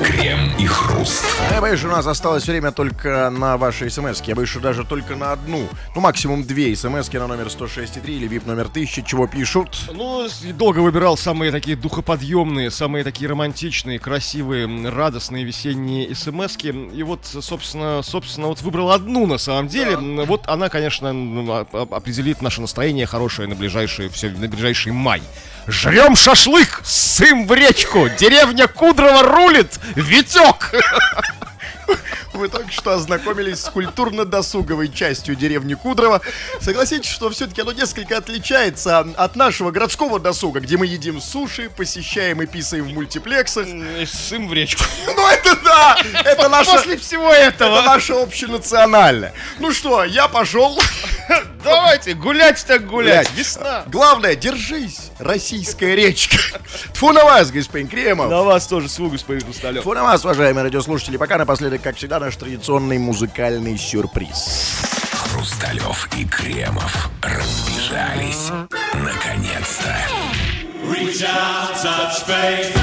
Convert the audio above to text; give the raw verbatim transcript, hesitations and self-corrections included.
Крем и Хруст. Я боюсь, у нас осталось время только на ваши смс-ки. Я боюсь, что даже только на одну. Ну, максимум две смс-ки на номер сто шесть и три или вип номер тысяча. Чего пишут? Ну, долго выбирал самые такие духоподъемные, самые такие романтичные, красивые, радостные весенние смс-ки. И вот, собственно, собственно, вот выбрал одну на самом деле. Да. Вот она, конечно, определит наше настроение хорошее на ближайший, все, на ближайший май. Жрем шашлык, сым в речку, деревня Кудрово рулит, Витек. Вы только что ознакомились с культурно-досуговой частью деревни Кудрово. Согласитесь, что все-таки оно несколько отличается от нашего городского досуга, где мы едим суши, посещаем и писаем в мультиплексах. И сым в речку. Ну это да! Это наше... После всего этого. Это наше общенациональное. Ну что, я пошел. Давайте, гулять так гулять. Весна. Главное, держись, российская речка. Тьфу на вас, господин Кремов. На вас тоже, свой господин Хрусталев. Тьфу на вас, уважаемые радиослушатели. Пока напоследок, как всегда, наш традиционный музыкальный сюрприз. Хрусталев и Кремов разбежались. Наконец-то. Reach out, touch faith.